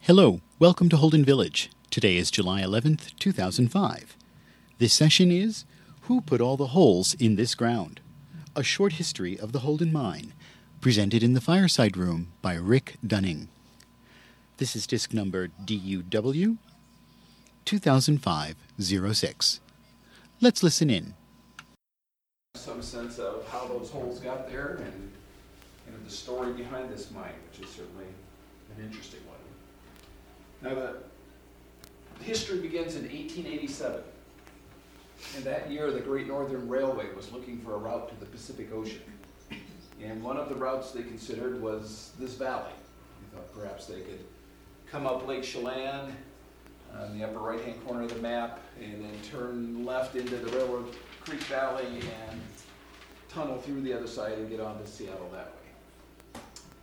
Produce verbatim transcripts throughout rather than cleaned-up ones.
Hello, welcome to Holden Village. Today is July eleventh, two thousand five. This session is Who Put All the Holes in This Ground? A short history of the Holden Mine, presented in the Fireside Room by Rick Dunning. This is disc number D U W two thousand five oh six. Let's listen in. Some sense of how those holes got there and kind of the story behind this mine, which is certainly an interesting one. Now, the history begins in eighteen eighty-seven, and that year the Great Northern Railway was looking for a route to the Pacific Ocean, and one of the routes they considered was this valley. They thought perhaps they could come up Lake Chelan on the upper right-hand corner of the map, and then turn left into the Railroad Creek Valley and tunnel through the other side and get on to Seattle that way.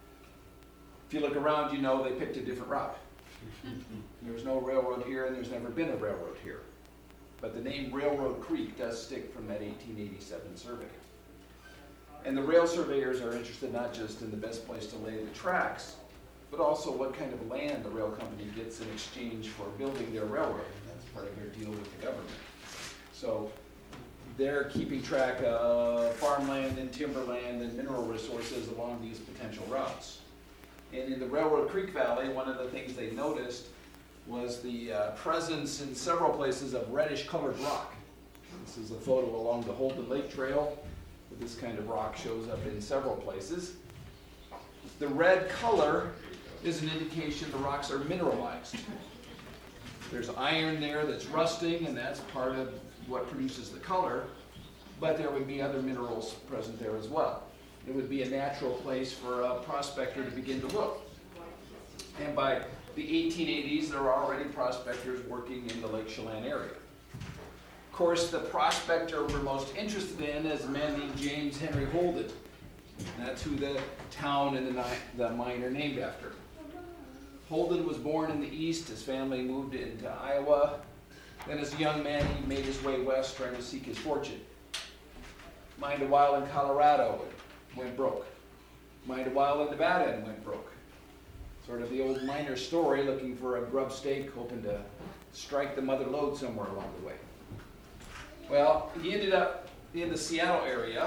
If you look around, you know they picked a different route. There's no railroad here, and there's never been a railroad here. But the name Railroad Creek does stick from that eighteen eighty-seven survey. And the rail surveyors are interested not just in the best place to lay the tracks, but also what kind of land the rail company gets in exchange for building their railroad. That's part of their deal with the government. So they're keeping track of farmland and timberland and mineral resources along these potential routes. And in the Railroad Creek Valley, one of the things they noticed was the uh, presence in several places of reddish colored rock. This is a photo along the Holden Lake Trail. This kind of rock shows up in several places. The red color is an indication the rocks are mineralized. There's iron there that's rusting, and that's part of what produces the color, but there would be other minerals present there as well. It would be a natural place for a prospector to begin to look. And by the eighteen eighties, there were already prospectors working in the Lake Chelan area. Of course, the prospector we're most interested in is a man named James Henry Holden. That's who the town and the, the mine are named after. Holden was born in the East. His family moved into Iowa. Then as a young man, he made his way west trying to seek his fortune. Mined a while in Colorado and went broke. Mined a while in Nevada and went broke. Sort of the old miner story, looking for a grub stake, hoping to strike the mother lode somewhere along the way. Well, he ended up in the Seattle area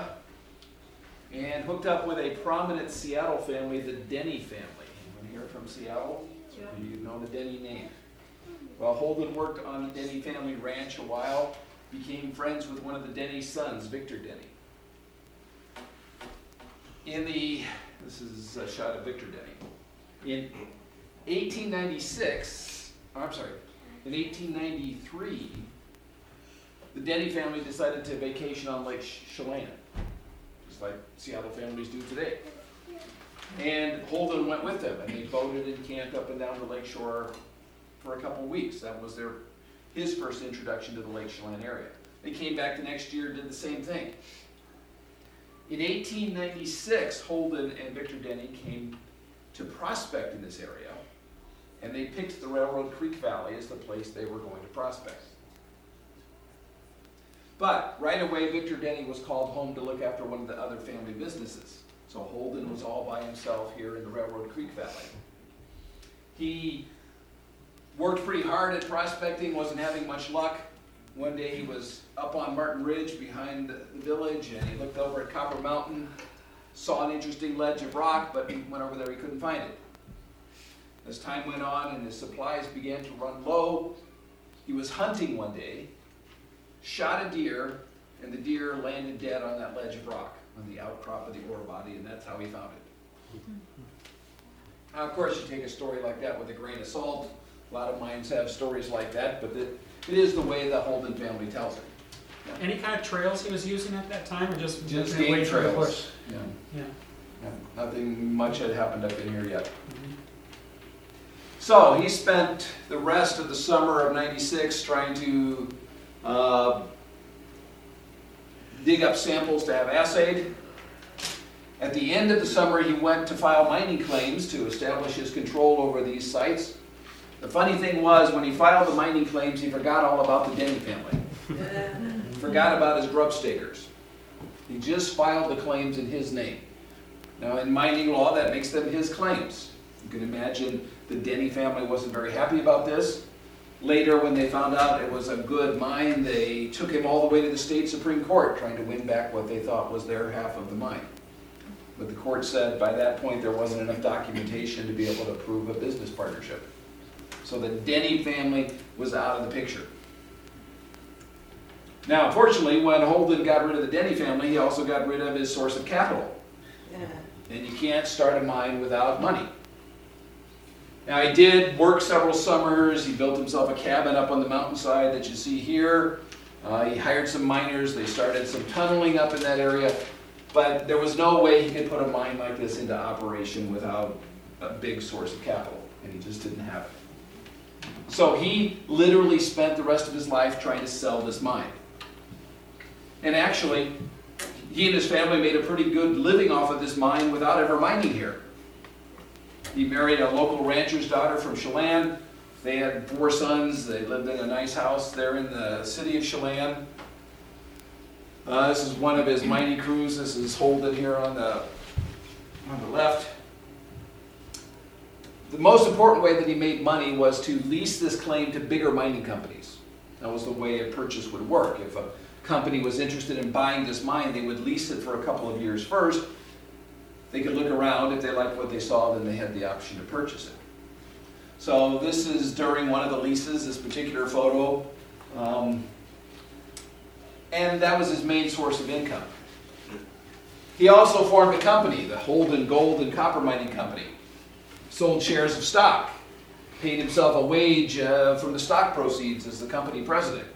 and hooked up with a prominent Seattle family, the Denny family. Anyone here from Seattle? Yeah. You know the Denny name. Well, Holden worked on the Denny family ranch a while, became friends with one of the Denny sons, Victor Denny. In the, this is a shot of Victor Denny. In eighteen ninety-six, oh, I'm sorry, in eighteen ninety-three, the Denny family decided to vacation on Lake Chelan, just like Seattle families do today. And Holden went with them, and they boated and camped up and down the lake shore for a couple of weeks. That was their his first introduction to the Lake Chelan area. They came back the next year and did the same thing. In eighteen ninety-six, Holden and Victor Denny came to prospect in this area, and they picked the Railroad Creek Valley as the place they were going to prospect. But right away, Victor Denny was called home to look after one of the other family businesses. So Holden was all by himself here in the Railroad Creek Valley. He worked pretty hard at prospecting, wasn't having much luck. One day he was up on Martin Ridge behind the village, and he looked over at Copper Mountain, saw an interesting ledge of rock, but he went over there, he couldn't find it. As time went on and his supplies began to run low, he was hunting one day, shot a deer, and the deer landed dead on that ledge of rock, on the outcrop of the ore body, and that's how he found it. Now, of course, you take a story like that with a grain of salt. A lot of mines have stories like that, but it, it is the way the Holden family tells it. Yeah. Any kind of trails he was using at that time, or just just game trails? Yeah. Yeah. Yeah. Nothing much had happened up in here yet. Mm-hmm. So he spent the rest of the summer of ninety-six trying to uh, dig up samples to have assayed. At the end of the summer, he went to file mining claims to establish his control over these sites. The funny thing was, when he filed the mining claims, he forgot all about the Denny family. Forgot about his grub stakers. He just filed the claims in his name. Now, in mining law, that makes them his claims. You can imagine the Denny family wasn't very happy about this. Later, when they found out it was a good mine, they took him all the way to the state Supreme Court, trying to win back what they thought was their half of the mine. But the court said by that point there wasn't enough documentation to be able to prove a business partnership. So the Denny family was out of the picture. Now, unfortunately, when Holden got rid of the Denny family, he also got rid of his source of capital. Yeah. And you can't start a mine without money. Now, he did work several summers. He built himself a cabin up on the mountainside that you see here. Uh, he hired some miners. They started some tunneling up in that area. But there was no way he could put a mine like this into operation without a big source of capital. And he just didn't have it. So he literally spent the rest of his life trying to sell this mine. And actually, he and his family made a pretty good living off of this mine without ever mining here. He married a local rancher's daughter from Chelan. They had four sons. They lived in a nice house there in the city of Chelan. Uh, this is one of his mining crews. This is Holden here on the, on the left. The most important way that he made money was to lease this claim to bigger mining companies. That was the way a purchase would work. If a company was interested in buying this mine, they would lease it for a couple of years first. They could look around. If they liked what they saw, then they had the option to purchase it. So this is during one of the leases, this particular photo. Um, and that was his main source of income. He also formed a company, the Holden Gold and Copper Mining Company. Sold shares of stock. Paid himself a wage uh, from the stock proceeds as the company president.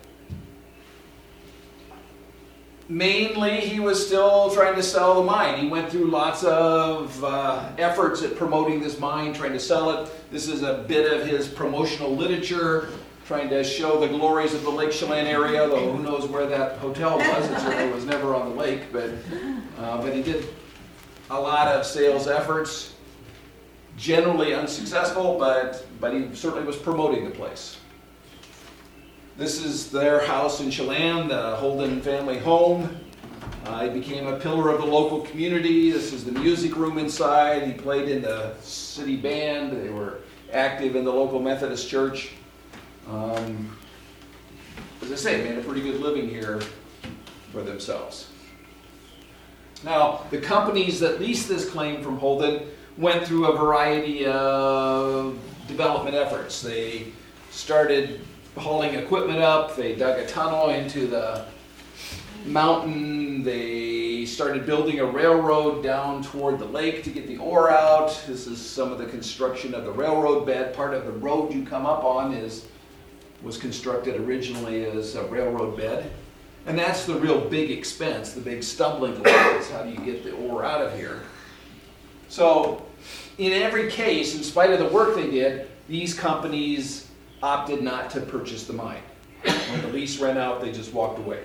Mainly, he was still trying to sell the mine. He went through lots of uh, efforts at promoting this mine, trying to sell it. This is a bit of his promotional literature, trying to show the glories of the Lake Chelan area, though who knows where that hotel was. It certainly was never on the lake, but, uh, but he did a lot of sales efforts. Generally unsuccessful, but, but he certainly was promoting the place. This is their house in Chelan, the Holden family home. Uh, he became a pillar of the local community. This is the music room inside. He played in the city band. They were active in the local Methodist church. Um, as I say, made a pretty good living here for themselves. Now, the companies that leased this claim from Holden went through a variety of development efforts. They started hauling equipment up. They dug a tunnel into the mountain. They started building a railroad down toward the lake to get the ore out. This is some of the construction of the railroad bed. Part of the road you come up on is was constructed originally as a railroad bed. And that's the real big expense, the big stumbling block is how do you get the ore out of here. So in every case, in spite of the work they did, these companies opted not to purchase the mine. When the lease ran out, they just walked away.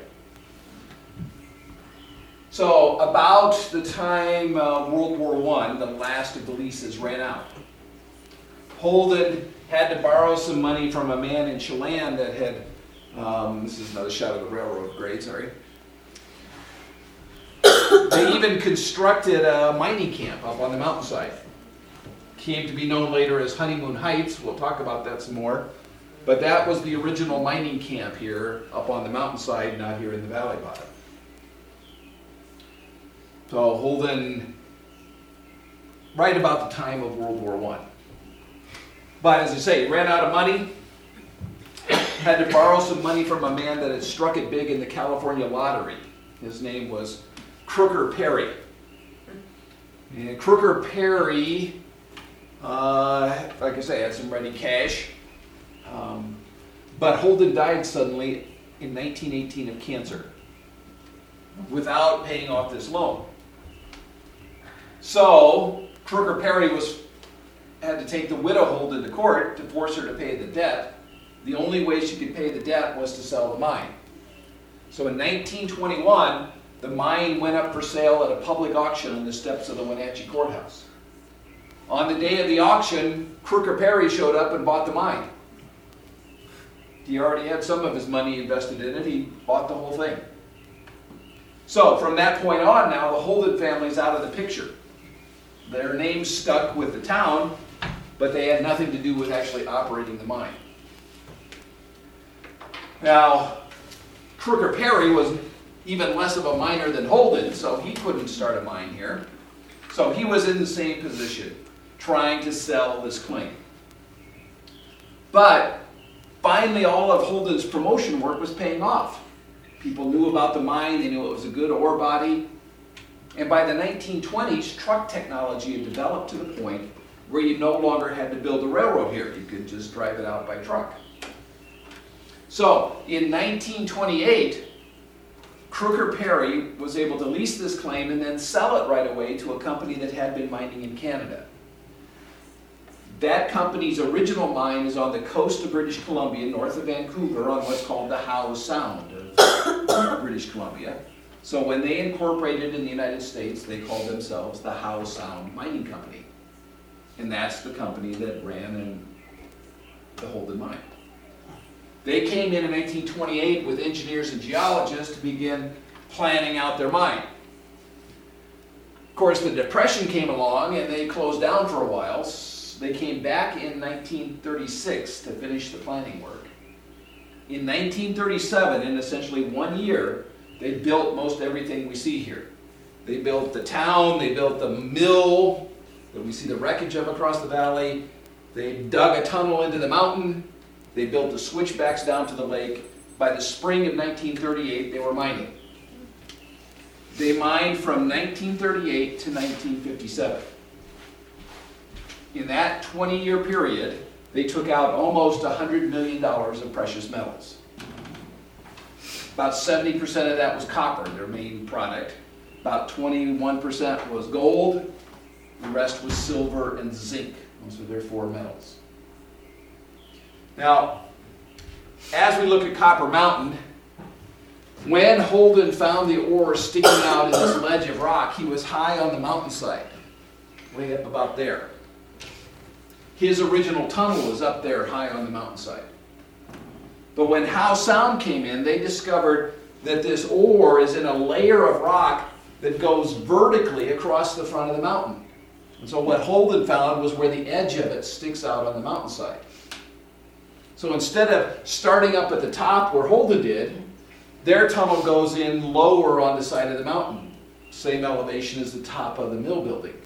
So about the time uh, World War One, the last of the leases ran out. Holden had to borrow some money from a man in Chelan that had, um, this is another shot of the railroad grade, sorry. They even constructed a mining camp up on the mountainside. Came to be known later as Honeymoon Heights. We'll talk about that some more. But that was the original mining camp here up on the mountainside, not here in the valley bottom. So Holden, right about the time of World War One. But as I say, he ran out of money, had to borrow some money from a man that had struck it big in the California lottery. His name was Crooker Perry. And Crooker Perry, uh, like I say, had some ready cash. Um, but Holden died suddenly in nineteen eighteen of cancer without paying off this loan. So Crooker Perry was had to take the widow Holden to court to force her to pay the debt. The only way she could pay the debt was to sell the mine. So in nineteen twenty-one, the mine went up for sale at a public auction on the steps of the Wenatchee Courthouse. On the day of the auction, Crooker Perry showed up and bought the mine. He already had some of his money invested in it. He bought the whole thing. So from that point on now, the Holden family's out of the picture. Their name's stuck with the town, but they had nothing to do with actually operating the mine. Now, Crooker Perry was even less of a miner than Holden, so he couldn't start a mine here. So he was in the same position, trying to sell this claim. But finally, all of Holden's promotion work was paying off. People knew about the mine, they knew it was a good ore body. And by the nineteen twenties, truck technology had developed to the point where you no longer had to build a railroad here. You could just drive it out by truck. So, in nineteen twenty-eight, Crooker Perry was able to lease this claim and then sell it right away to a company that had been mining in Canada. That company's original mine is on the coast of British Columbia, north of Vancouver, on what's called the Howe Sound of British Columbia. So when they incorporated in the United States, they called themselves the Howe Sound Mining Company. And that's the company that ran in the Holden mine. They came in in nineteen twenty-eight with engineers and geologists to begin planning out their mine. Of course, the Depression came along and they closed down for a while. They came back in nineteen thirty-six to finish the planning work. In nineteen thirty-seven, in essentially one year, they built most everything we see here. They built the town, they built the mill that we see the wreckage of across the valley. They dug a tunnel into the mountain. They built the switchbacks down to the lake. By the spring of nineteen thirty-eight, they were mining. They mined from nineteen thirty-eight to nineteen fifty-seven. In that twenty-year period, they took out almost one hundred million dollars of precious metals. About seventy percent of that was copper, their main product. About twenty-one percent was gold. The rest was silver and zinc. Those are their four metals. Now, as we look at Copper Mountain, when Holden found the ore sticking out in this ledge of rock, he was high on the mountainside, way up about there. His original tunnel was up there high on the mountainside. But when Howe Sound came in, they discovered that this ore is in a layer of rock that goes vertically across the front of the mountain. And so what Holden found was where the edge of it sticks out on the mountainside. So instead of starting up at the top where Holden did, their tunnel goes in lower on the side of the mountain, same elevation as the top of the mill building.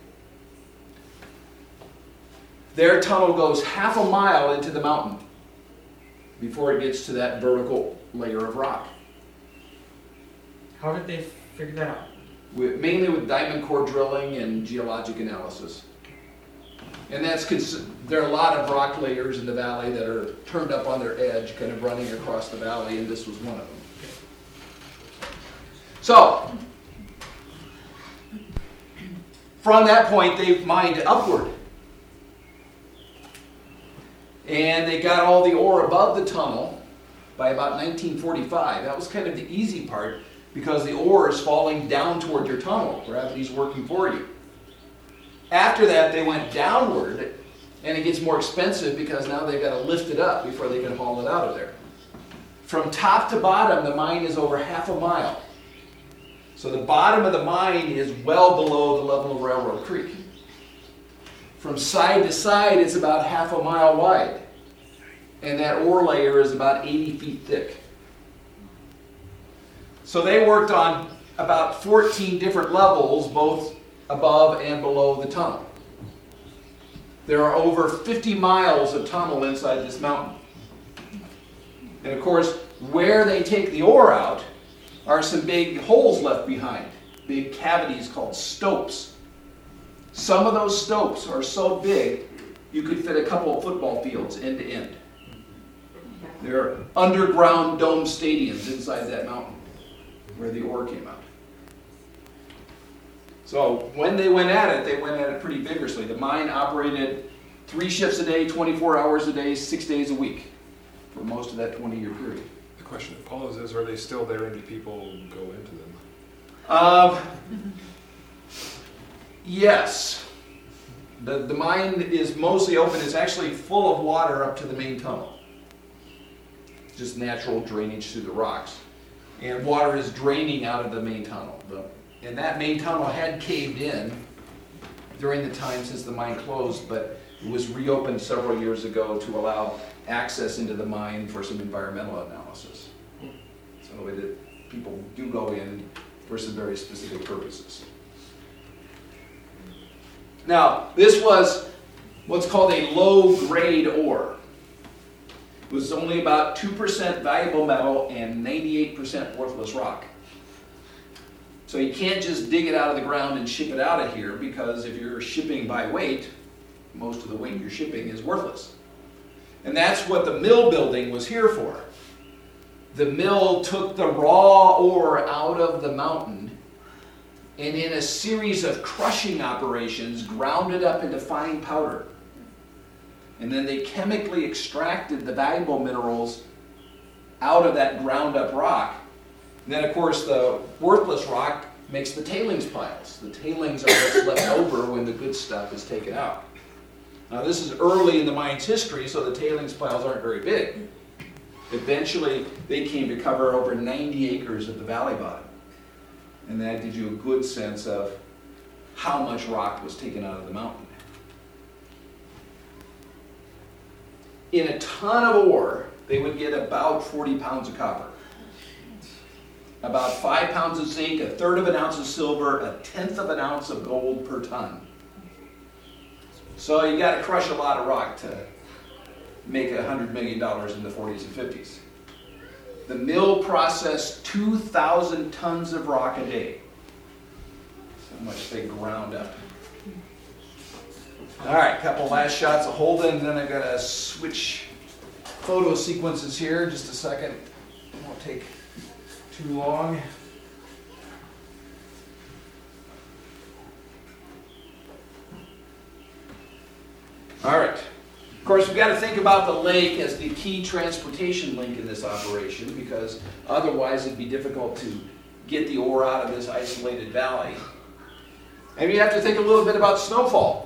Their tunnel goes half a mile into the mountain before it gets to that vertical layer of rock. How did they figure that out? With, mainly with diamond core drilling and geologic analysis. And that's, there are a lot of rock layers in the valley that are turned up on their edge, kind of running across the valley, and this was one of them. So, from that point, they've mined upward. And they got all the ore above the tunnel by about nineteen forty-five. That was kind of the easy part because the ore is falling down toward your tunnel. Gravity's working for you. After that, they went downward, and it gets more expensive because now they've got to lift it up before they can haul it out of there. From top to bottom, the mine is over half a mile. So the bottom of the mine is well below the level of Railroad Creek. From side to side, it's about half a mile wide. And that ore layer is about eighty feet thick. So they worked on about fourteen different levels, both above and below the tunnel. There are over fifty miles of tunnel inside this mountain. And of course, where they take the ore out are some big holes left behind, big cavities called stopes. Some of those stopes are so big, you could fit a couple of football fields end to end. There are underground dome stadiums inside that mountain where the ore came out. So when they went at it, they went at it pretty vigorously. The mine operated three shifts a day, twenty-four hours a day, six days a week for most of that twenty-year period. The question that follows is, are they still there and do people go into them? Uh, yes. The, the mine is mostly open. It's actually full of water up to the main tunnel. Just natural drainage through the rocks. And water is draining out of the main tunnel. The, and that main tunnel had caved in during the time since the mine closed, but It was reopened several years ago to allow access into the mine for some environmental analysis. So it, people do go in for some very specific purposes. Now, this was what's called a low-grade ore. It was only about two percent valuable metal and ninety-eight percent worthless rock. So you can't just dig it out of the ground and ship it out of here, because if you're shipping by weight, most of the weight you're shipping is worthless. And that's what the mill building was here for. The mill took the raw ore out of the mountain and in a series of crushing operations ground it up into fine powder. And then they chemically extracted the valuable minerals out of that ground up rock. And then of course the worthless rock makes the tailings piles. The tailings are what's left over when the good stuff is taken out. Now this is early in the mine's history, so the tailings piles aren't very big. Eventually they came to cover over ninety acres of the valley bottom. And that gives you a good sense of how much rock was taken out of the mountain. In a ton of ore, they would get about forty pounds of copper, about five pounds of zinc, a third of an ounce of silver, a tenth of an ounce of gold per ton. So you got to crush a lot of rock to make one hundred million dollars in the forties and fifties. The mill processed two thousand tons of rock a day. That's how much they ground up. All right, a couple last shots of Holden, and then I've got to switch photo sequences here. Just a second. It won't take too long. All right. Of course, we've got to think about the lake as the key transportation link in this operation, because otherwise it'd be difficult to get the ore out of this isolated valley. And you have to think a little bit about snowfall,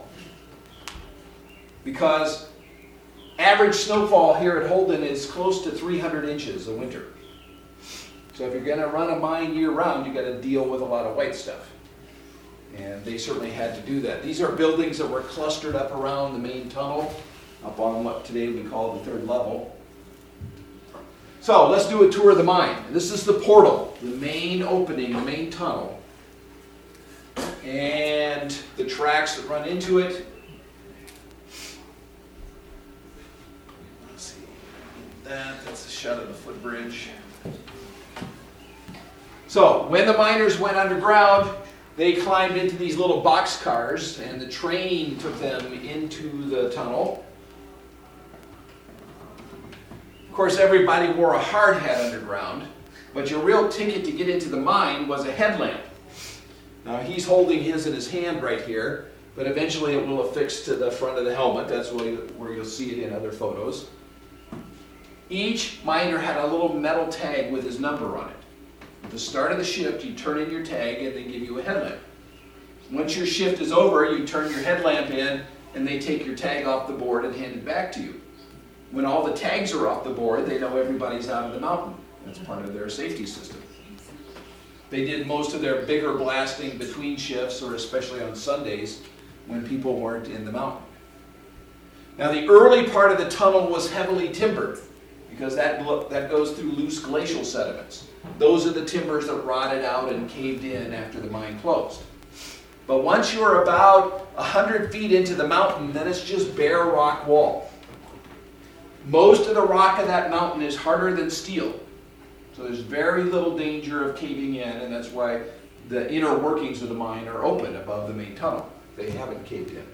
because average snowfall here at Holden is close to three hundred inches a winter. So if you're going to run a mine year-round, you've got to deal with a lot of white stuff. And they certainly had to do that. These are buildings that were clustered up around the main tunnel, up on what today we call the third level. So let's do a tour of the mine. This is the portal, the main opening, the main tunnel. And the tracks that run into it. Let's see. That, that's a shot of the footbridge. So when the miners went underground, they climbed into these little box cars, and the train took them into the tunnel. Of course, everybody wore a hard hat underground, but your real ticket to get into the mine was a headlamp. Now, he's holding his in his hand right here, but eventually it will affix to the front of the helmet. That's where you'll see it in other photos. Each miner had a little metal tag with his number on it. At the start of the shift, you turn in your tag and they give you a headlamp. Once your shift is over, you turn your headlamp in and they take your tag off the board and hand it back to you. When all the tags are off the board, they know everybody's out of the mountain. That's part of their safety system. They did most of their bigger blasting between shifts, or especially on Sundays when people weren't in the mountain. Now, the early part of the tunnel was heavily timbered, because that, that goes through loose glacial sediments. Those are the timbers that rotted out and caved in after the mine closed. But once you're about one hundred feet into the mountain, then it's just bare rock wall. Most of the rock of that mountain is harder than steel. So there's very little danger of caving in, and that's why the inner workings of the mine are open above the main tunnel. They haven't caved in.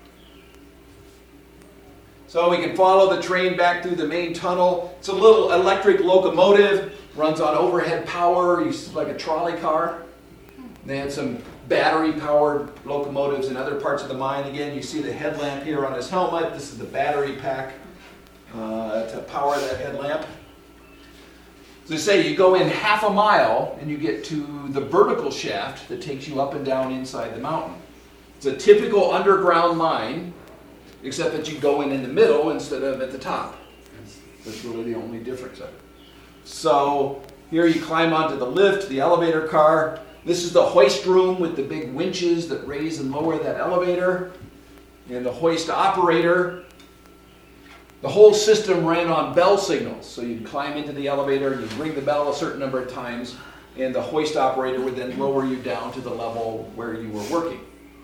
So we can follow the train back through the main tunnel. It's a little electric locomotive, runs on overhead power, it's like a trolley car. They had some battery-powered locomotives in other parts of the mine. Again, you see the headlamp here on his helmet. This is the battery pack uh, to power that headlamp. As I say, you go in half a mile and you get to the vertical shaft that takes you up and down inside the mountain. It's a typical underground mine, except that you go in in the middle instead of at the top. That's really the only difference of it. So here you climb onto the lift, the elevator car. This is the hoist room with the big winches that raise and lower that elevator. And the hoist operator, the whole system ran on bell signals. So you'd climb into the elevator and you'd ring the bell a certain number of times, and the hoist operator would then lower you down to the level where you were working.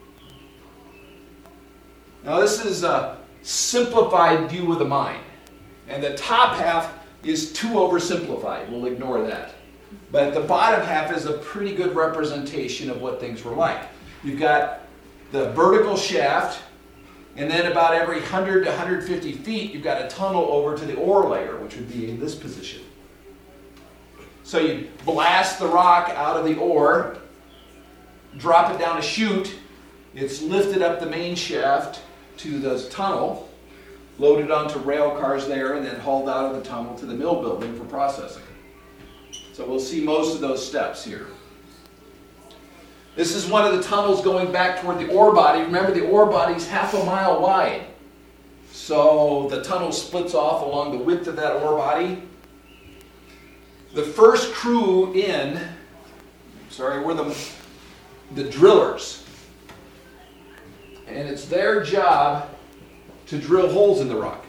Now this is a simplified view of the mine. And the top half is too oversimplified. We'll ignore that. But the bottom half is a pretty good representation of what things were like. You've got the vertical shaft, and then about every one hundred to one hundred fifty feet, you've got a tunnel over to the ore layer, which would be in this position. So you blast the rock out of the ore, drop it down a chute, it's lifted up the main shaft to the tunnel, loaded onto rail cars there, and then hauled out of the tunnel to the mill building for processing. So we'll see most of those steps here. This is one of the tunnels going back toward the ore body. Remember, the ore body is half a mile wide. So the tunnel splits off along the width of that ore body. The first crew in, sorry, were the, the drillers. And it's their job to drill holes in the rock.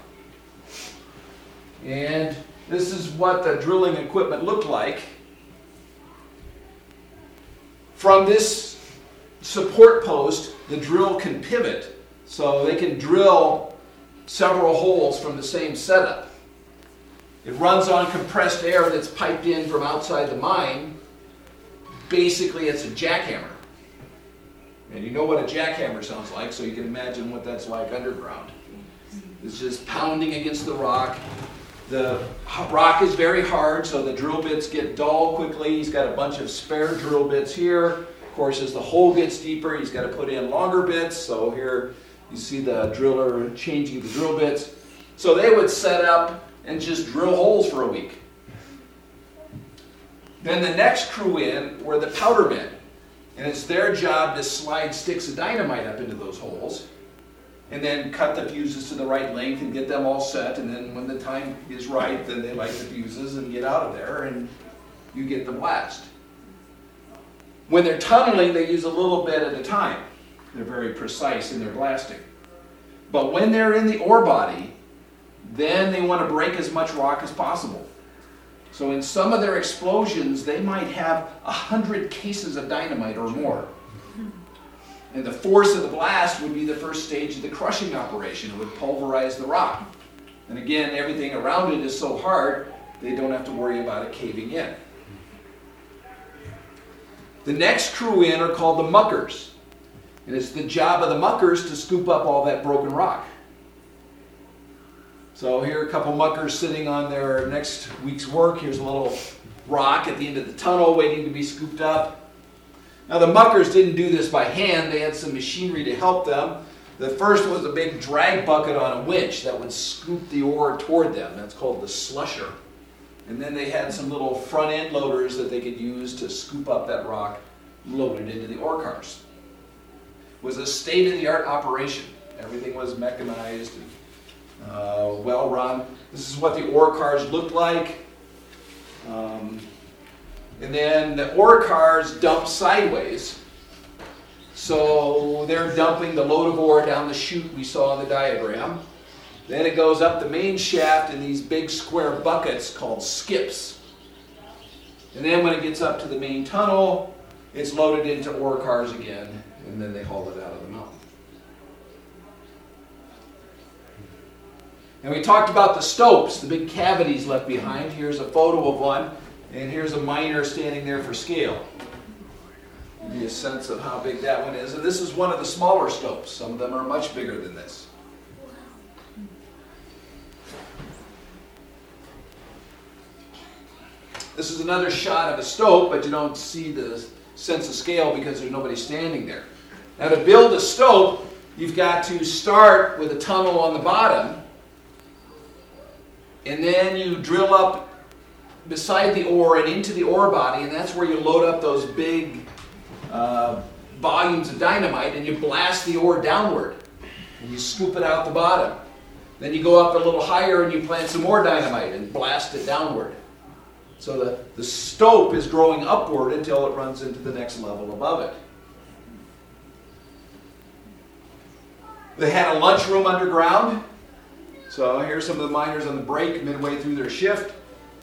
And this is what the drilling equipment looked like. From this support post, the drill can pivot, so they can drill several holes from the same setup. It runs on compressed air that's piped in from outside the mine. Basically, it's a jackhammer. And you know what a jackhammer sounds like, so you can imagine what that's like underground. It's just pounding against the rock. The rock is very hard, so the drill bits get dull quickly. He's got a bunch of spare drill bits here. Of course, as the hole gets deeper, he's got to put in longer bits. So here you see the driller changing the drill bits. So they would set up and just drill holes for a week. Then the next crew in were the powder men. And it's their job to slide sticks of dynamite up into those holes, and then cut the fuses to the right length and get them all set. And then when the time is right, then they light the fuses and get out of there, and you get the blast. When they're tunneling, they use a little bit at a time. They're very precise in their blasting. But when they're in the ore body, then they want to break as much rock as possible. So in some of their explosions, they might have a hundred cases of dynamite or more. And the force of the blast would be the first stage of the crushing operation. It would pulverize the rock. And again, everything around it is so hard, they don't have to worry about it caving in. The next crew in are called the muckers. And it's the job of the muckers to scoop up all that broken rock. So here are a couple muckers sitting on their next week's work. Here's a little rock at the end of the tunnel waiting to be scooped up. Now the muckers didn't do this by hand. They had some machinery to help them. The first was a big drag bucket on a winch that would scoop the ore toward them. That's called the slusher. And then they had some little front end loaders that they could use to scoop up that rock, load it into the ore cars. It was a state-of-the-art operation. Everything was mechanized and uh, well run. This is what the ore cars looked like. Um, and then the ore cars dump sideways. So they're dumping the load of ore down the chute we saw in the diagram. Then it goes up the main shaft in these big square buckets called skips. And then when it gets up to the main tunnel, it's loaded into ore cars again, and then they haul it out of the mountain. And we talked about the stopes, the big cavities left behind. Here's a photo of one, and here's a miner standing there for scale. Give you a sense of how big that one is. And this is one of the smaller stopes. Some of them are much bigger than this. This is another shot of a stope, but you don't see the sense of scale because there's nobody standing there. Now to build a stope, you've got to start with a tunnel on the bottom, and then you drill up beside the ore and into the ore body, and that's where you load up those big uh, volumes of dynamite, and you blast the ore downward, and you scoop it out the bottom. Then you go up a little higher and you plant some more dynamite and blast it downward. So the, the stope is growing upward until it runs into the next level above it. They had a lunchroom underground. So here's some of the miners on the break midway through their shift.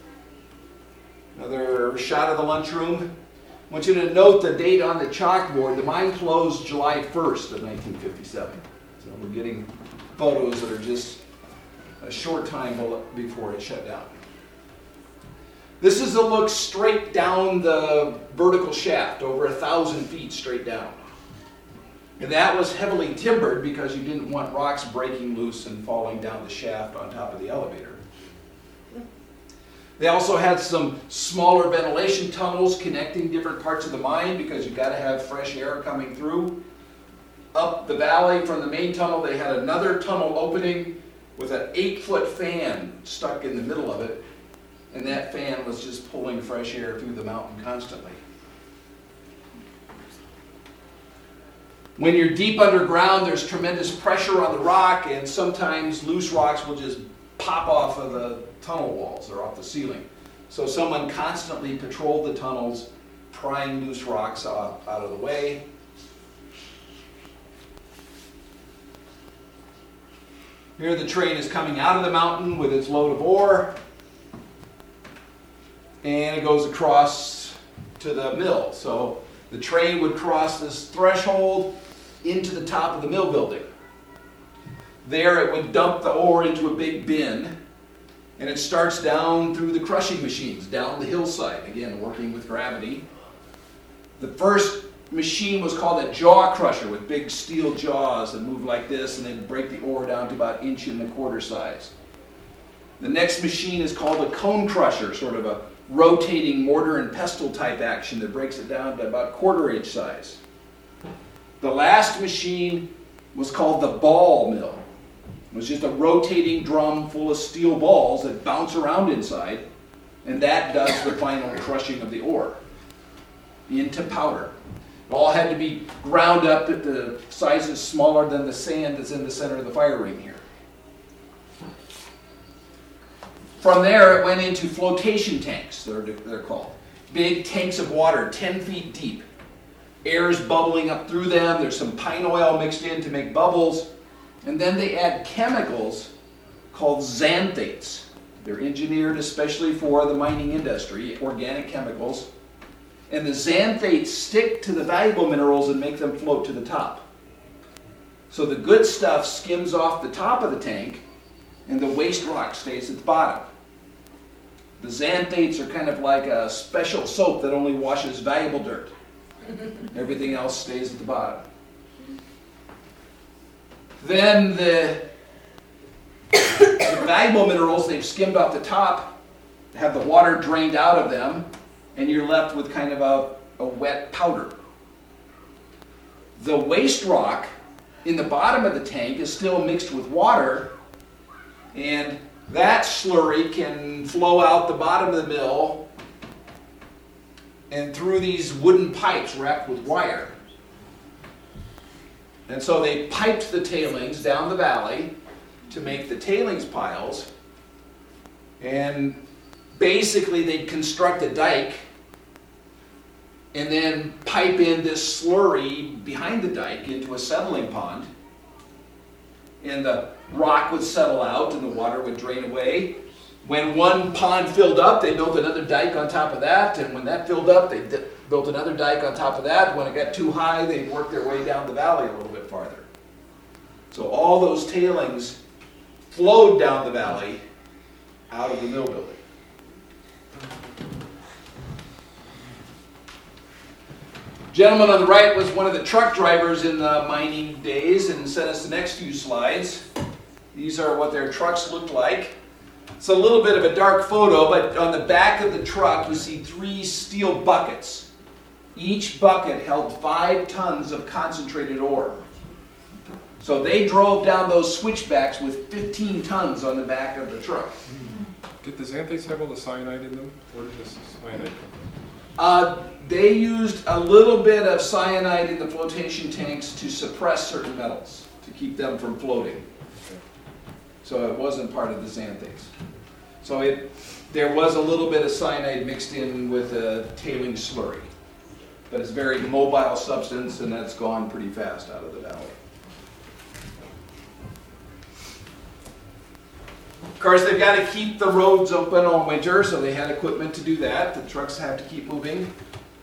Another shot of the lunchroom. I want you to note the date on the chalkboard. The mine closed July first of nineteen fifty-seven. So we're getting photos that are just a short time before it shut down. This is a look straight down the vertical shaft, over a thousand feet straight down. And that was heavily timbered because you didn't want rocks breaking loose and falling down the shaft on top of the elevator. They also had some smaller ventilation tunnels connecting different parts of the mine because you've got to have fresh air coming through. Up the valley from the main tunnel, they had another tunnel opening with an eight-foot fan stuck in the middle of it, and that fan was just pulling fresh air through the mountain constantly. When you're deep underground, there's tremendous pressure on the rock, and sometimes loose rocks will just pop off of the tunnel walls or off the ceiling. So someone constantly patrolled the tunnels, prying loose rocks out, out of the way. Here the train is coming out of the mountain with its load of ore, and it goes across to the mill. So the train would cross this threshold into the top of the mill building. There it would dump the ore into a big bin, and it starts down through the crushing machines, down the hillside, again working with gravity. The first machine was called a jaw crusher with big steel jaws that move like this, and then break the ore down to about an inch and a quarter size. The next machine is called a cone crusher, sort of a rotating mortar and pestle type action that breaks it down to about quarter inch size. The last machine was called the ball mill. It was just a rotating drum full of steel balls that bounce around inside, and that does the final crushing of the ore into powder. It all had to be ground up at the sizes smaller than the sand that's in the center of the fire ring here. From there, it went into flotation tanks, they're, they're called. Big tanks of water, ten feet deep. Air is bubbling up through them. There's some pine oil mixed in to make bubbles. And then they add chemicals called xanthates. They're engineered especially for the mining industry, organic chemicals. And the xanthates stick to the valuable minerals and make them float to the top. So the good stuff skims off the top of the tank, and the waste rock stays at the bottom. The xanthates are kind of like a special soap that only washes valuable dirt. Everything else stays at the bottom. Then the, the valuable minerals, they've skimmed off the top, have the water drained out of them, and you're left with kind of a, a wet powder. The waste rock in the bottom of the tank is still mixed with water, and that slurry can flow out the bottom of the mill and through these wooden pipes wrapped with wire. And so they piped the tailings down the valley to make the tailings piles, and basically they'd construct a dike and then pipe in this slurry behind the dike into a settling pond, and the rock would settle out and the water would drain away. When one pond filled up, they built another dike on top of that, and when that filled up, they di- built another dike on top of that. When it got too high, they'd work their way down the valley a little bit farther. So all those tailings flowed down the valley out of the mill building. Gentleman on the right was one of the truck drivers in the mining days and sent us the next few slides. These are what their trucks looked like. It's a little bit of a dark photo, but on the back of the truck you see three steel buckets. Each bucket held five tons of concentrated ore. So they drove down those switchbacks with fifteen tons on the back of the truck. Did the xanthates have all the cyanide in them? Where did this cyanide come from? Uh, they used a little bit of cyanide in the flotation tanks to suppress certain metals, to keep them from floating. So it wasn't part of the xanthates. So it, there was a little bit of cyanide mixed in with a tailing slurry. But it's a very mobile substance, and that's gone pretty fast out of the valley. Of course, they've got to keep the roads open all winter, so they had equipment to do that. The trucks have to keep moving.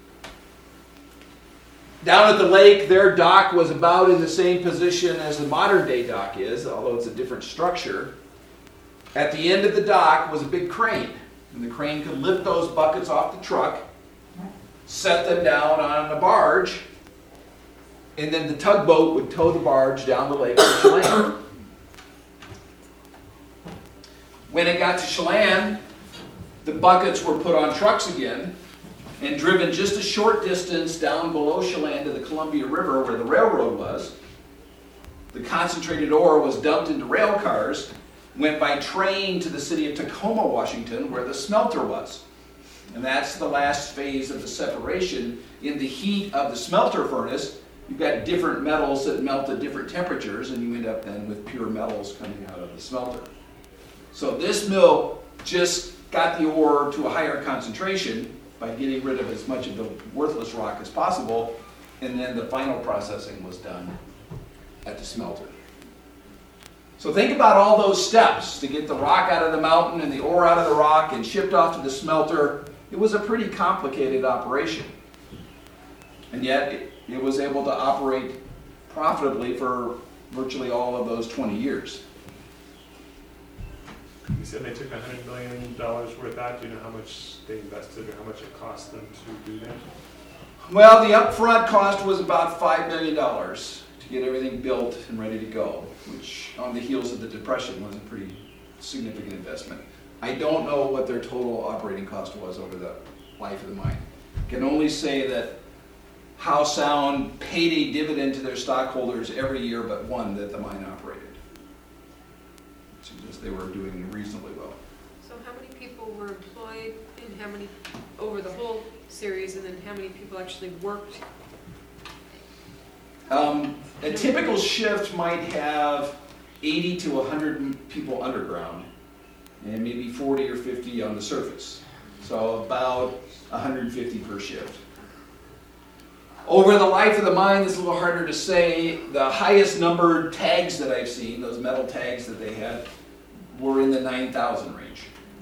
Down at the lake, their dock was about in the same position as the modern day dock is, although it's a different structure. At the end of the dock was a big crane, and the crane could lift those buckets off the truck, set them down on a barge, and then the tugboat would tow the barge down the lake to Chelan. When it got to Chelan, the buckets were put on trucks again and driven just a short distance down below Chelan to the Columbia River where the railroad was. The concentrated ore was dumped into rail cars, went by train to the city of Tacoma, Washington, where the smelter was. And that's the last phase of the separation. In the heat of the smelter furnace, you've got different metals that melt at different temperatures, and you end up then with pure metals coming out of the smelter. So this mill just got the ore to a higher concentration by getting rid of as much of the worthless rock as possible, and then the final processing was done at the smelter. So think about all those steps to get the rock out of the mountain and the ore out of the rock and shipped off to the smelter. It was a pretty complicated operation. And yet it, it was able to operate profitably for virtually all of those twenty years. You said they took one hundred million dollars worth out. Do you know how much they invested or how much it cost them to do that? Well, the upfront cost was about five million dollars to get everything built and ready to go, which on the heels of the Depression was a pretty significant investment. I don't know what their total operating cost was over the life of the mine. I can only say that Howe Sound paid a dividend to their stockholders every year but one that the mine operated. Suggests they were doing reasonably well. So how many people were employed and how many, over the whole series, and then how many people actually worked? Um, a typical shift might have eighty to one hundred people underground and maybe forty or fifty on the surface. So about one hundred fifty per shift. Over the life of the mine, it's a little harder to say. The highest numbered tags that I've seen, those metal tags that they had, were in the nine thousand range.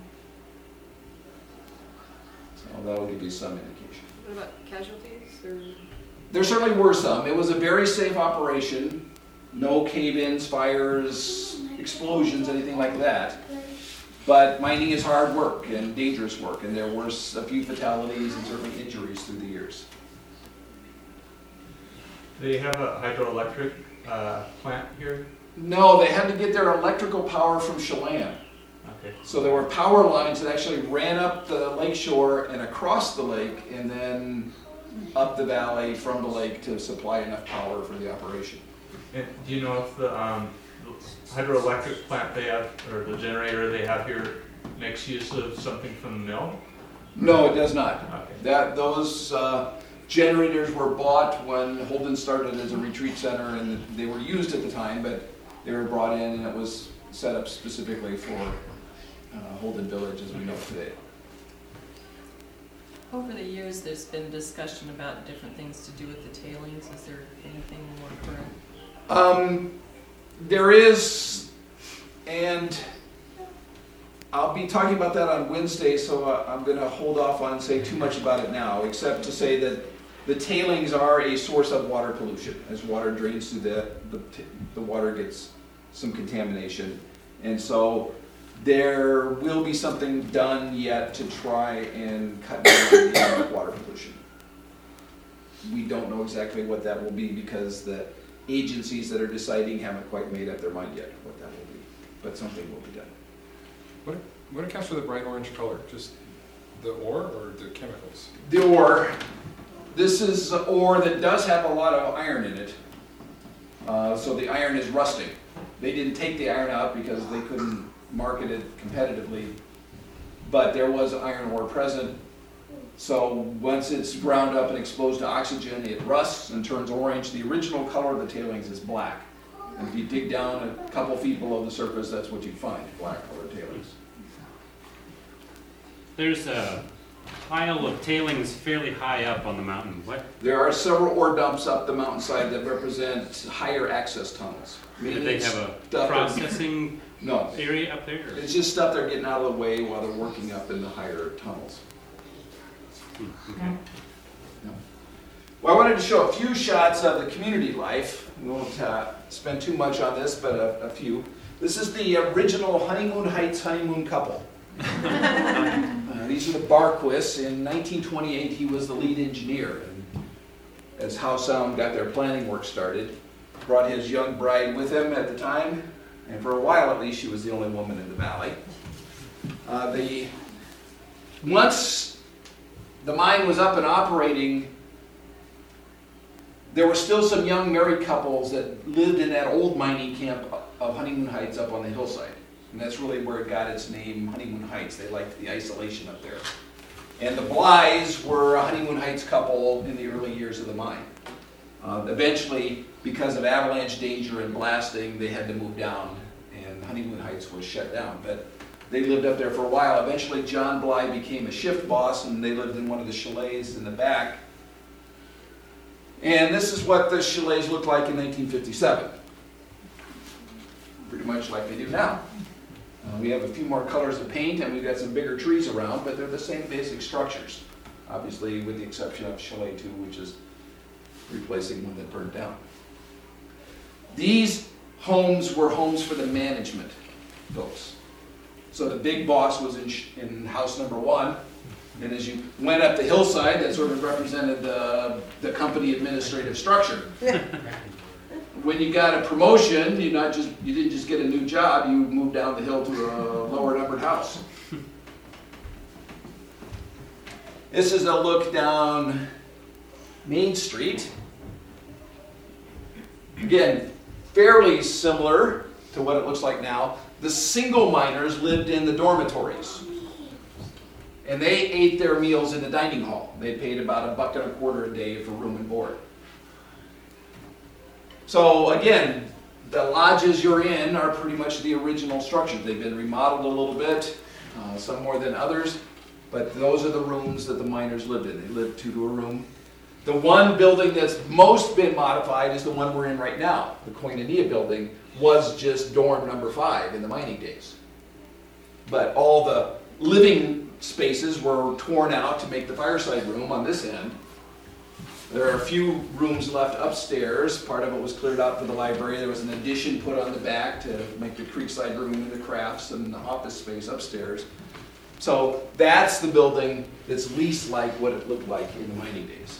So that will give you some indication. What about casualties? Or? There certainly were some. It was a very safe operation. No cave-ins, fires, explosions, anything like that. But mining is hard work and dangerous work, and there were a few fatalities and certainly injuries through the years. Do they have a hydroelectric uh, plant here? No, they had to get their electrical power from Chelan. Okay. So there were power lines that actually ran up the lake shore and across the lake and then up the valley from the lake to supply enough power for the operation. And do you know if the um, hydroelectric plant they have, or the generator they have here, makes use of something from the mill? No, it does not. Okay. That those uh, generators were bought when Holden started as a retreat center, and they were used at the time, but they were brought in and it was set up specifically for uh, Holden Village as we know today. Over the years, there's been discussion about different things to do with the tailings. Is there anything more current? Um, there is, and I'll be talking about that on Wednesday, so uh, I'm going to hold off on saying too much about it now, except to say that the tailings are a source of water pollution. As water drains through the, the, the water gets some contamination. And so there will be something done yet to try and cut down the amount of water pollution. We don't know exactly what that will be because the agencies that are deciding haven't quite made up their mind yet what that will be. But something will be done. What, what accounts for the bright orange color? Just the ore or the chemicals? The ore. This is ore that does have a lot of iron in it. Uh, so the iron is rusting. They didn't take the iron out because they couldn't market it competitively. But there was iron ore present. So once it's ground up and exposed to oxygen, it rusts and turns orange. The original color of the tailings is black. And if you dig down a couple feet below the surface, that's what you find, black colored tailings. There's a pile of tailings fairly high up on the mountain. What? There are several ore dumps up the mountainside that represent higher access tunnels. Did they have a stuff that- processing No, area up there? or- it's just stuff they're getting out of the way while they're working up in the higher tunnels. Hmm, Okay. Well, I wanted to show a few shots of the community life. We won't uh, spend too much on this, but a, a few. This is the original Honeymoon Heights honeymoon couple. Uh, these are the Barquists. In nineteen twenty-eight, he was the lead engineer. And as How Sound got their planning work started, brought his young bride with him at the time, and for a while at least, she was the only woman in the valley. Uh, the once the mine was up and operating, there were still some young married couples that lived in that old mining camp of Honeymoon Heights up on the hillside. And that's really where it got its name, Honeymoon Heights. They liked the isolation up there. And the Blyes were a Honeymoon Heights couple in the early years of the mine. Uh, eventually, because of avalanche danger and blasting, they had to move down, and Honeymoon Heights was shut down. But they lived up there for a while. Eventually, John Bly became a shift boss, and they lived in one of the chalets in the back. And this is what the chalets looked like in nineteen fifty-seven. Pretty much like they do now. Uh, we have a few more colors of paint, and we've got some bigger trees around, but they're the same basic structures. Obviously, with the exception of Chalet two, which is replacing one that burned down. These homes were homes for the management folks. So the big boss was in, sh- in house number one, and as you went up the hillside, that sort of represented the, the company administrative structure. When you got a promotion, you not just you didn't just get a new job, you moved down the hill to a lower numbered house. This is a look down Main Street. Again, fairly similar to what it looks like now. The single miners lived in the dormitories. And they ate their meals in the dining hall. They paid about a buck and a quarter a day for room and board. So again, the lodges you're in are pretty much the original structure. They've been remodeled a little bit, uh, some more than others, but those are the rooms that the miners lived in. They lived two to a room. The one building that's most been modified is the one we're in right now. The Koinonia building was just dorm number five in the mining days. But all the living spaces were torn out to make the fireside room on this end. There are a few rooms left upstairs. Part of it was cleared out for the library. There was an addition put on the back to make the creekside room and the crafts and the office space upstairs. So that's the building that's least like what it looked like in the mining days.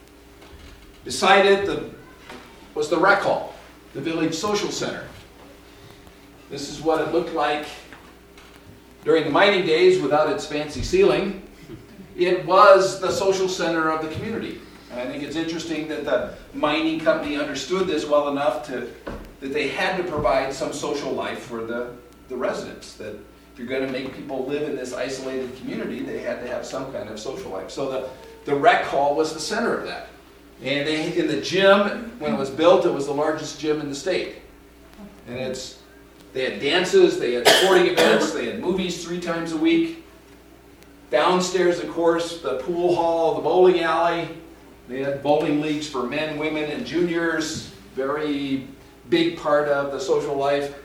Beside it the, was the rec hall, the village social center. This is what it looked like during the mining days without its fancy ceiling. It was the social center of the community. And I think it's interesting that the mining company understood this well enough to, that they had to provide some social life for the, the residents. That if you're going to make people live in this isolated community, they had to have some kind of social life. So the, the rec hall was the center of that. And they, in the gym, when it was built, it was the largest gym in the state. And it's, they had dances, they had sporting events, they had movies three times a week. Downstairs, of course, the pool hall, the bowling alley. They had bowling leagues for men, women, and juniors. Very big part of the social life.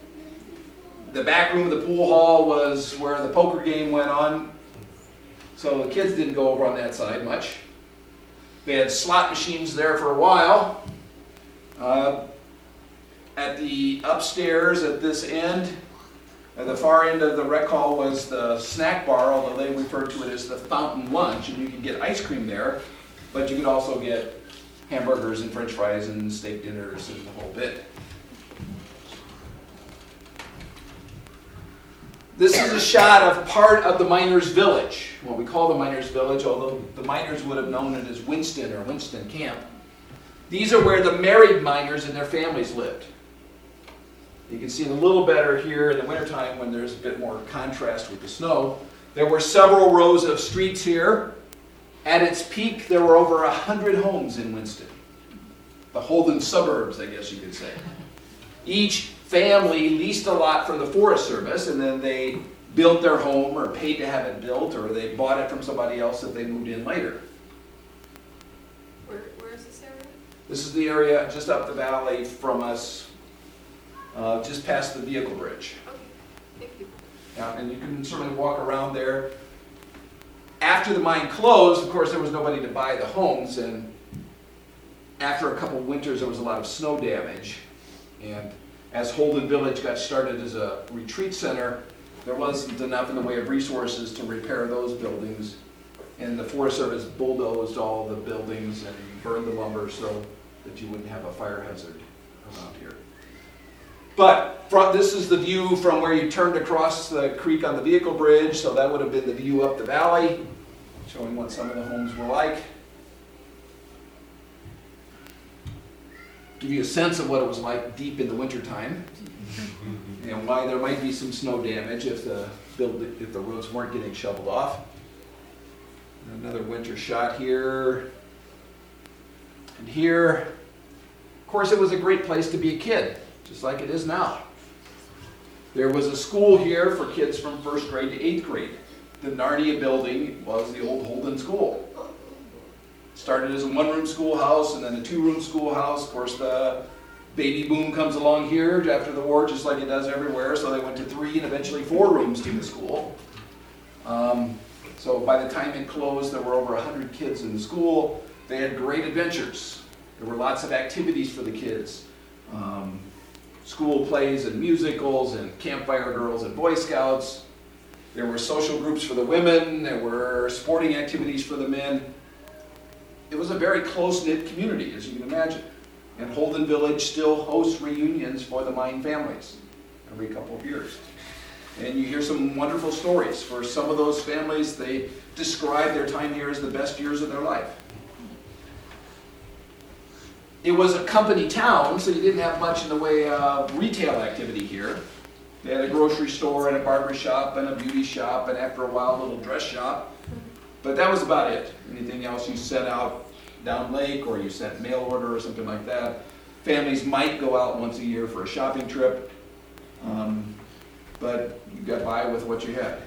The back room of the pool hall was where the poker game went on. So the kids didn't go over on that side much. They had slot machines there for a while. Uh, at the upstairs at this end, at the far end of the rec hall was the snack bar, although they referred to it as the fountain lunch, and you could get ice cream there. But you could also get hamburgers and french fries and steak dinners and the whole bit. This is a shot of part of the miners' village, what we call the miners' village, although the miners would have known it as Winston or Winston Camp. These are where the married miners and their families lived. You can see it a little better here in the wintertime when there's a bit more contrast with the snow. There were several rows of streets here. At its peak, there were over a hundred homes in Winston. The Holden suburbs, I guess you could say. Each family leased a lot from the Forest Service, and then they built their home or paid to have it built, or they bought it from somebody else if they moved in later. Where, where is this area? This is the area just up the valley from us, uh, just past the vehicle bridge. Okay. Thank you. Yeah, and you can certainly walk around there. After the mine closed, of course, there was nobody to buy the homes, and after a couple winters, there was a lot of snow damage. And as Holden Village got started as a retreat center, there wasn't enough in the way of resources to repair those buildings. And the Forest Service bulldozed all the buildings and burned the lumber so that you wouldn't have a fire hazard around here. But from, this is the view from where you turned across the creek on the vehicle bridge, so that would have been the view up the valley, showing what some of the homes were like. Give you a sense of what it was like deep in the wintertime, and why there might be some snow damage if the build, if the roads weren't getting shoveled off. Another winter shot here and here. Of course, it was a great place to be a kid, just like it is now. There was a school here for kids from first grade to eighth grade. The Narnia building was the old Holden School. Started as a one-room schoolhouse and then a two-room schoolhouse. Of course, the baby boom comes along here after the war, just like it does everywhere, so they went to three and eventually four rooms to the school. Um, so by the time it closed, there were over one hundred kids in the school. They had great adventures. There were lots of activities for the kids. Um, school plays and musicals and campfire girls and Boy Scouts. There were social groups for the women. There were sporting activities for the men. It was a very close-knit community, as you can imagine. And Holden Village still hosts reunions for the mine families every couple of years. And you hear some wonderful stories. For some of those families, they describe their time here as the best years of their life. It was a company town, so you didn't have much in the way of retail activity here. They had a grocery store and a barber shop and a beauty shop, and after a while, a little dress shop. But that was about it. Anything else you sent out down lake, or you sent mail order or something like that. Families might go out once a year for a shopping trip, um, but you got by with what you had.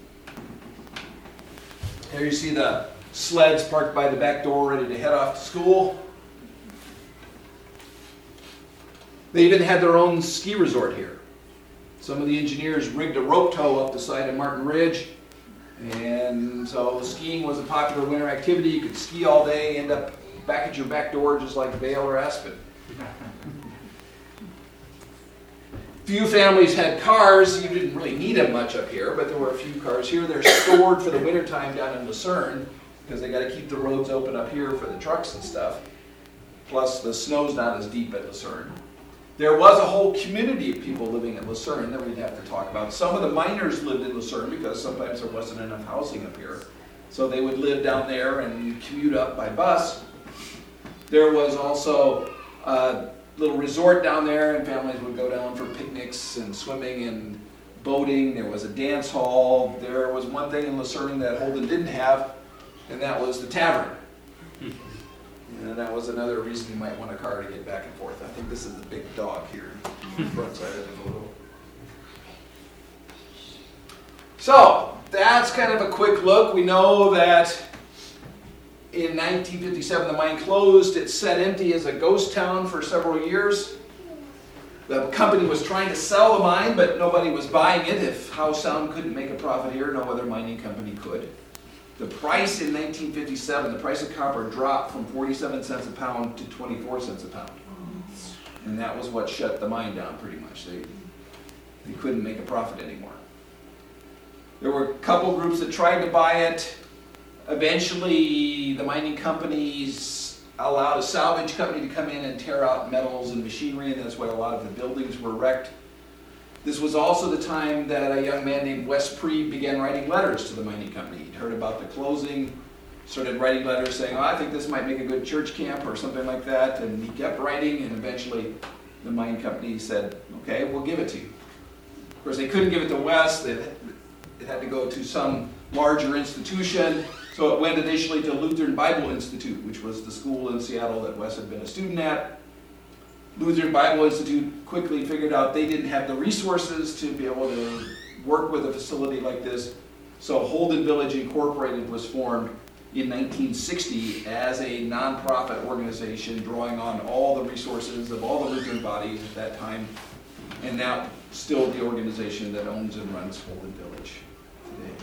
Here you see the sleds parked by the back door ready to head off to school. They even had their own ski resort here. Some of the engineers rigged a rope tow up the side of Martin Ridge. And so skiing was a popular winter activity. You could ski all day, end up back at your back door just like Vail or Aspen. Few families had cars. You didn't really need them much up here, but there were a few cars here. They're stored for the wintertime down in Lucerne because they got to keep the roads open up here for the trucks and stuff. Plus the snow's not as deep at Lucerne. There was a whole community of people living in Lucerne that we'd have to talk about. Some of the miners lived in Lucerne because sometimes there wasn't enough housing up here. So they would live down there and commute up by bus. There was also a little resort down there, and families would go down for picnics and swimming and boating. There was a dance hall. There was one thing in Lucerne that Holden didn't have, and that was the tavern. And that was another reason you might want a car to get back and forth. I think this is the big dog here, front side of the photo. So, that's kind of a quick look. We know that in nineteen fifty-seven the mine closed. It sat empty as a ghost town for several years. The company was trying to sell the mine, but nobody was buying it. If Howe Sound couldn't make a profit here, no other mining company could. The price in nineteen fifty-seven, the price of copper dropped from forty-seven cents a pound to twenty-four cents a pound. And that was what shut the mine down pretty much. They, they couldn't make a profit anymore. There were a couple groups that tried to buy it. Eventually, the mining companies allowed a salvage company to come in and tear out metals and machinery, and that's why a lot of the buildings were wrecked. This was also the time that a young man named Wes Pree began writing letters to the mining company. He'd heard about the closing, started writing letters saying, oh, I think this might make a good church camp or something like that, and he kept writing, and eventually the mining company said, okay, we'll give it to you. Of course, they couldn't give it to Wes. It had to go to some larger institution, so it went initially to Lutheran Bible Institute, which was the school in Seattle that Wes had been a student at. Lutheran Bible Institute quickly figured out they didn't have the resources to be able to work with a facility like this. So Holden Village Incorporated was formed in nineteen sixty as a nonprofit organization drawing on all the resources of all the Lutheran bodies at that time and now still the organization that owns and runs Holden Village today.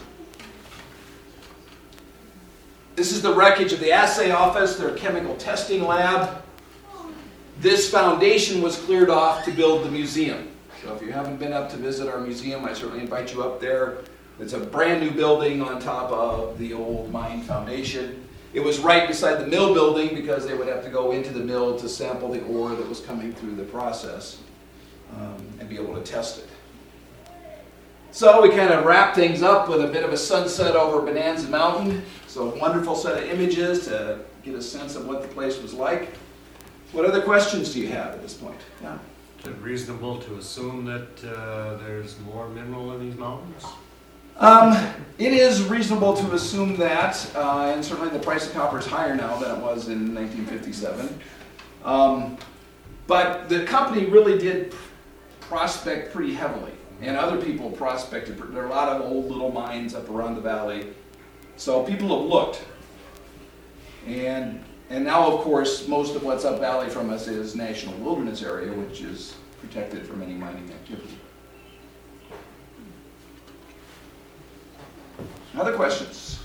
This is the wreckage of the assay office, their chemical testing lab. This foundation was cleared off to build the museum. So if you haven't been up to visit our museum, I certainly invite you up there. It's a brand new building on top of the old mine foundation. It was right beside the mill building because they would have to go into the mill to sample the ore that was coming through the process um, and be able to test it. So we kind of wrap things up with a bit of a sunset over Bonanza Mountain. So a wonderful set of images to get a sense of what the place was like. What other questions do you have at this point? Yeah. Is it reasonable to assume that uh, there's more mineral in these mountains? Um, it is reasonable to assume that, uh, and certainly the price of copper is higher now than it was in nineteen fifty-seven. Um, but the company really did prospect pretty heavily, and other people prospected. There are a lot of old little mines up around the valley, so people have looked. And and now, of course, most of what's up valley from us is National Wilderness Area, which is protected from any mining activity. Other questions?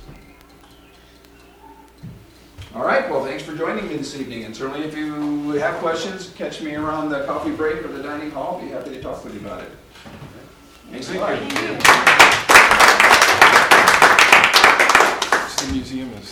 All right, well, thanks for joining me this evening. And certainly if you have questions, catch me around the coffee break or the dining hall. I'll be happy to talk with you about it. Thanks a lot. The museum is